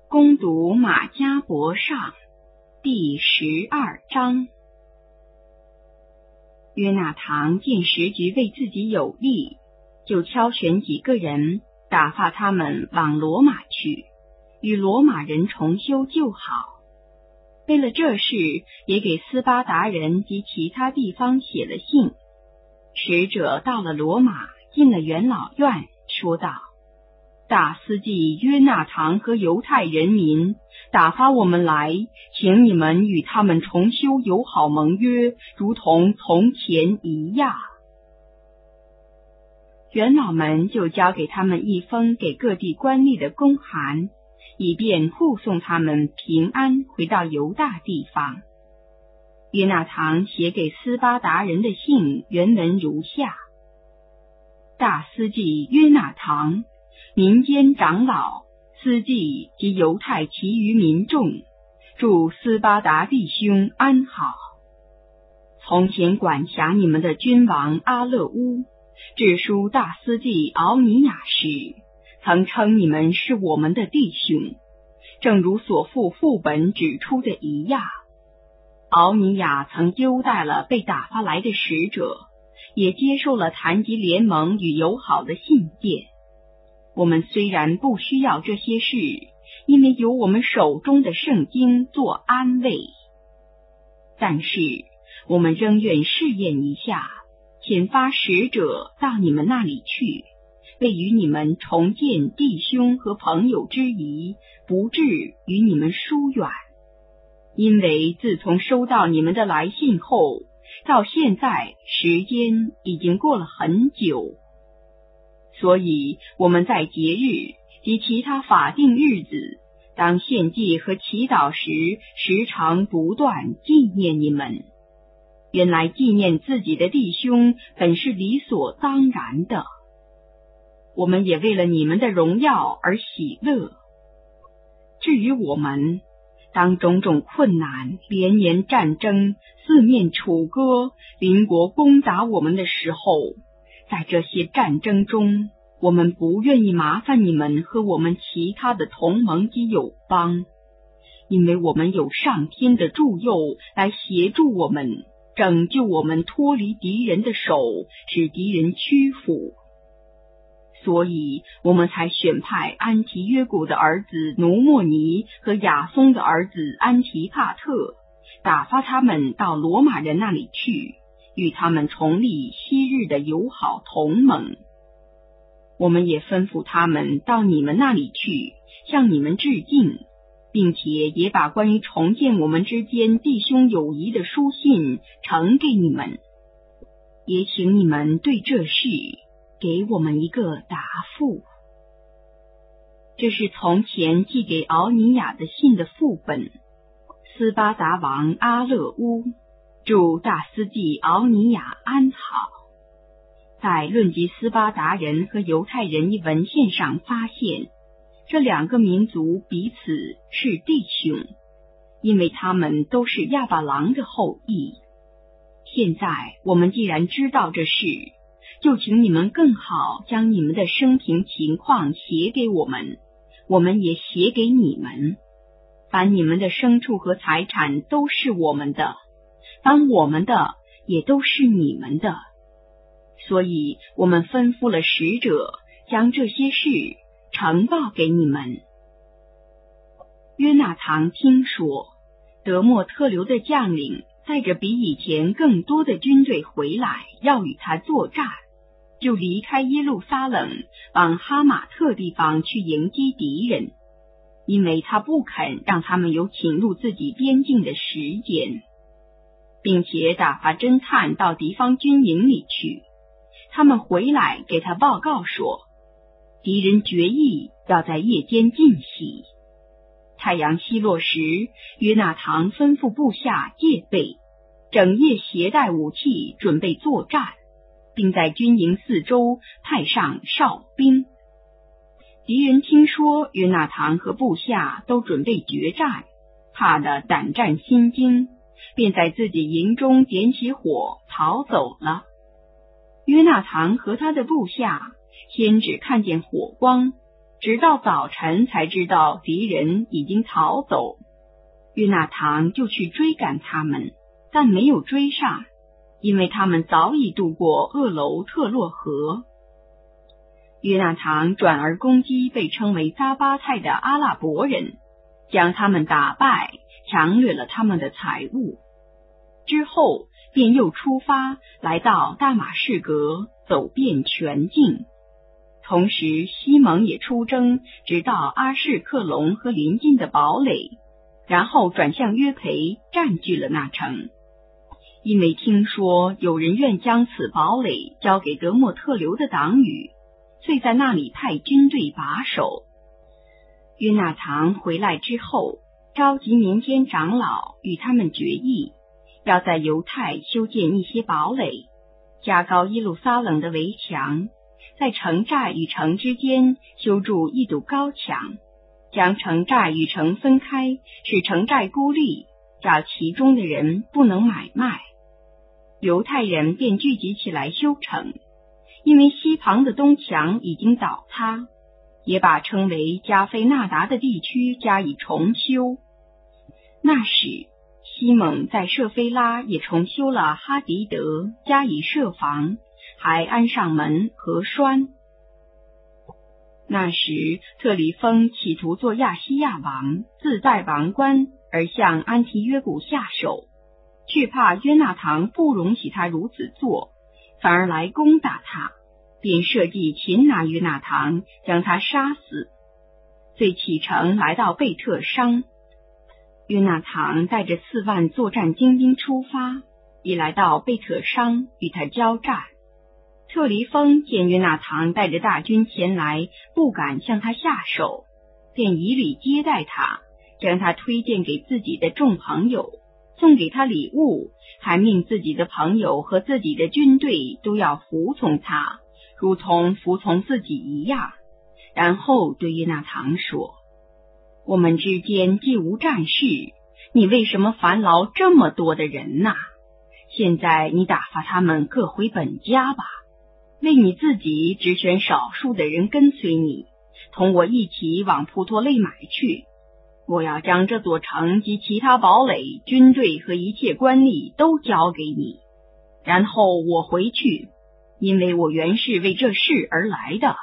攻读马家伯上第12章。约纳堂见时局为自己有利，就挑选几个人，打发他们往罗马去，与罗马人重修旧好。为了这事，也给斯巴达人及其他地方写了信。使者到了罗马，进了元老院，说道：大司祭约纳堂和犹太人民打发我们来，请你们与他们重修友好盟约，如同从前一样。元老们就交给他们一封给各地官吏的公函，以便护送他们平安回到犹大地方。约纳堂写给斯巴达人的信原文如下：大司祭约纳堂，民间长老、司祭及犹太其余民众，祝斯巴达弟兄安好。从前管辖你们的君王阿勒乌致书大司祭敖尼雅时，曾称你们是我们的弟兄，正如所附副本指出的一样。敖尼雅曾优待了被打发来的使者，也接受了谈及联盟与友好的信件。我们虽然不需要这些事，因为有我们手中的圣经做安慰，但是我们仍愿试验一下，遣发使者到你们那里去，为与你们重建弟兄和朋友之谊，不致与你们疏远。因为自从收到你们的来信后，到现在时间已经过了很久，所以我们在节日及其他法定日子，当献祭和祈祷时，时常不断纪念你们。原来纪念自己的弟兄本是理所当然的，我们也为了你们的荣耀而喜乐。至于我们，当种种困难、连年战争、四面楚歌、邻国攻打我们的时候，在这些战争中，我们不愿意麻烦你们和我们其他的同盟及友邦，因为我们有上天的助佑来协助我们，拯救我们脱离敌人的手，使敌人屈服。所以我们才选派安提约古的儿子努莫尼和亚松的儿子安提帕特，打发他们到罗马人那里去，与他们重立昔日的友好同盟。我们也吩咐他们到你们那里去，向你们致敬，并且也把关于重建我们之间弟兄友谊的书信呈给你们，也请你们对这事给我们一个答复。这是从前寄给敖尼雅的信的副本。斯巴达王阿勒乌祝大司祭敖尼雅安好。在论及斯巴达人和犹太人一文献上发现，这两个民族彼此是弟兄，因为他们都是亚巴郎的后裔。现在我们既然知道这事，就请你们更好将你们的生平情况写给我们，我们也写给你们。凡你们的牲畜和财产都是我们的，凡我们的也都是你们的。所以我们吩咐了使者，将这些事呈报给你们。约纳堂听说德莫特留的将领带着比以前更多的军队回来，要与他作战，就离开耶路撒冷，往哈马特地方去迎击敌人，因为他不肯让他们有侵入自己边境的时间，并且打发侦探到敌方军营里去。他们回来给他报告说，敌人决意要在夜间进袭。太阳西落时，约纳堂吩咐部下戒备，整夜携带武器准备作战，并在军营四周派上哨兵。敌人听说约纳堂和部下都准备决战，怕得胆战心惊，便在自己营中点起火逃走了。约纳堂和他的部下先只看见火光， 直到早晨才知道敌人已经逃走。约纳堂就去追赶他们，但没有追上，因为他们早已渡过厄楼特洛河。约纳堂转而攻击被称为撒巴泰的阿拉伯人，将他们打败，抢掠了他们的财物。之后便又出发，来到大马士革，走遍全境。同时西蒙也出征，直到阿士克隆和邻近的堡垒，然后转向约培，占据了那城。因为听说有人愿将此堡垒交给德莫特留的党羽，遂在那里派军队把守。约纳堂回来之后，召集民间长老，与他们决议，要在犹太修建一些堡垒，加高耶路撒冷的围墙，在城寨与城之间修筑一堵高墙，将城寨与城分开，使城寨孤立，叫其中的人不能买卖。犹太人便聚集起来修城，因为西旁的东墙已经倒塌，也把称为加菲纳达的地区加以重修。那时西蒙在舍菲拉也重修了哈迪德，加以设防，还安上门和栓。那时特里丰企图做亚细亚王，自带王冠而向安提约古下手，却怕约纳堂不容许他如此做，反而来攻打他，便设计擒拿约纳堂，将他杀死。遂启程来到贝特商。约纳堂带着4万作战精兵出发，已来到贝特商与他交战。特黎丰见约纳堂带着大军前来，不敢向他下手，便以礼接待他，将他推荐给自己的众朋友，送给他礼物，还命自己的朋友和自己的军队都要服从他，如同服从自己一样。然后对约纳堂说，我们之间既无战事，你为什么烦劳这么多的人呢？现在你打发他们各回本家吧，为你自己只选少数的人跟随你，同我一起往普托勒买去。我要将这座城及其他堡垒、军队和一切官吏都交给你，然后我回去，因为我原是为这事而来的。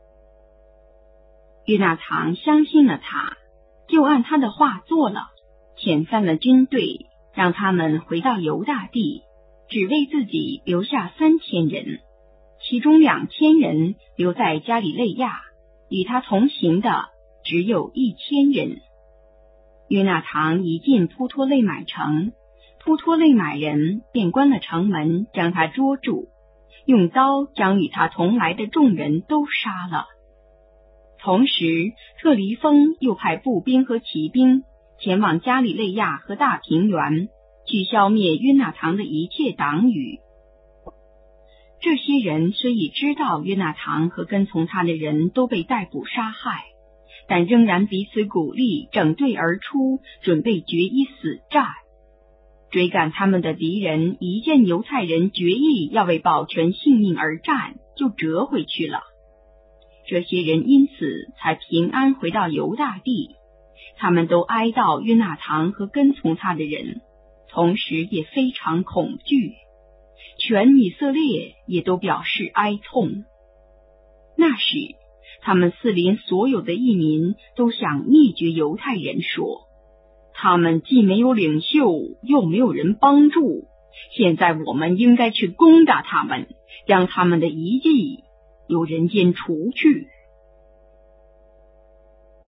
约纳堂相信了他，就按他的话做了，遣散了军队，让他们回到犹大地，只为自己留下3000人，其中2000人留在加里肋亚，与他同行的只有1000人。约纳堂一进扑托勒买城，扑托勒买人便关了城门，将他捉住，用刀将与他同来的众人都杀了。同时特黎丰又派步兵和骑兵前往加里肋亚和大平原，去消灭约纳堂的一切党羽。这些人虽已知道约纳堂和跟从他的人都被逮捕杀害，但仍然彼此鼓励，整队而出，准备决一死战。追赶他们的敌人一见犹太人决意要为保全性命而战，就折回去了。这些人因此才平安回到犹大地，他们都哀悼约纳堂和跟从他的人，同时也非常恐惧。全以色列也都表示哀痛。那时他们四邻所有的异民都想灭绝犹太人，说他们既没有领袖，又没有人帮助，现在我们应该去攻打他们，将他们的遗迹由人间除去。